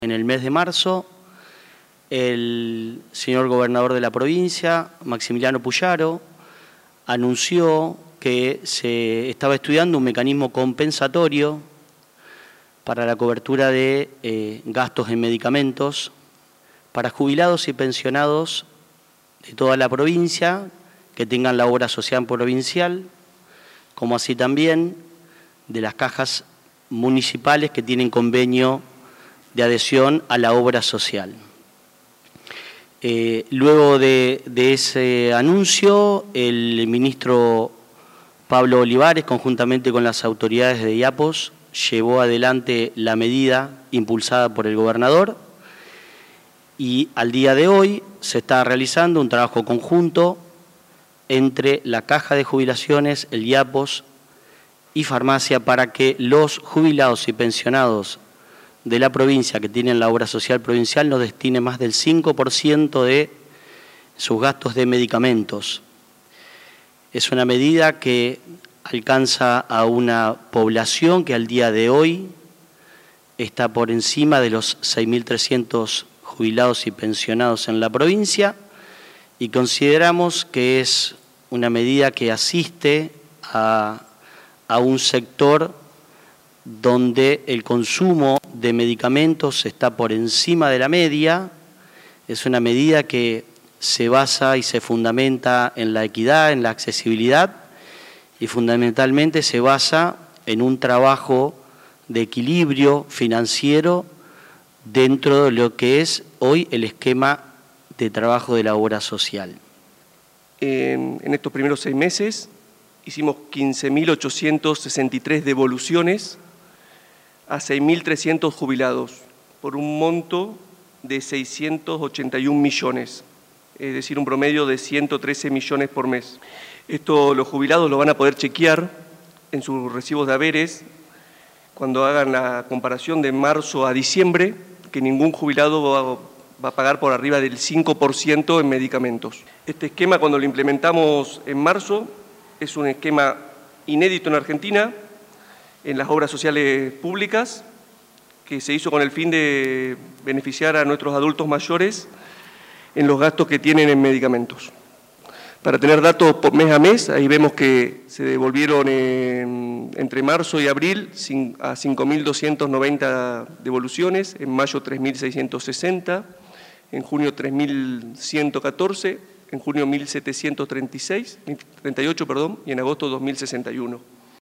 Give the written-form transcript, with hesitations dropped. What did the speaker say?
En el mes de marzo, el señor gobernador de la provincia, Maximiliano Puyaro, anunció que se estaba estudiando un mecanismo compensatorio para la cobertura de gastos en medicamentos para jubilados y pensionados de toda la provincia que tengan la obra social provincial, como así también de las cajas municipales que tienen convenio de adhesión a la obra social. Luego de ese anuncio, el ministro Pablo Olivares, conjuntamente con las autoridades de IAPOS, llevó adelante la medida impulsada por el gobernador y al día de hoy se está realizando un trabajo conjunto entre la Caja de Jubilaciones, el IAPOS y Farmacia para que los jubilados y pensionados de la provincia que tienen la obra social provincial no destine más del 5% de sus gastos de medicamentos. Es una medida que alcanza a una población que al día de hoy está por encima de los 6.300 jubilados y pensionados en la provincia y consideramos que es una medida que asiste a un sector donde el consumo de medicamentos está por encima de la media. Es una medida que se basa y se fundamenta en la equidad, en la accesibilidad y fundamentalmente se basa en un trabajo de equilibrio financiero dentro de lo que es hoy el esquema de trabajo de la obra social. En estos primeros 6 meses hicimos 15.863 devoluciones a 6.300 jubilados por un monto de 681 millones, es decir, un promedio de 113 millones por mes. Esto los jubilados lo van a poder chequear en sus recibos de haberes cuando hagan la comparación de marzo a diciembre, que ningún jubilado va a pagar por arriba del 5% en medicamentos. Este esquema, cuando lo implementamos en marzo, es un esquema inédito en Argentina, en las obras sociales públicas, que se hizo con el fin de beneficiar a nuestros adultos mayores en los gastos que tienen en medicamentos. Para tener datos por mes a mes, ahí vemos que se devolvieron entre marzo y abril a 5.290 devoluciones, en mayo 3.660, en junio 3.114, en junio 1.738, y en agosto 2.061.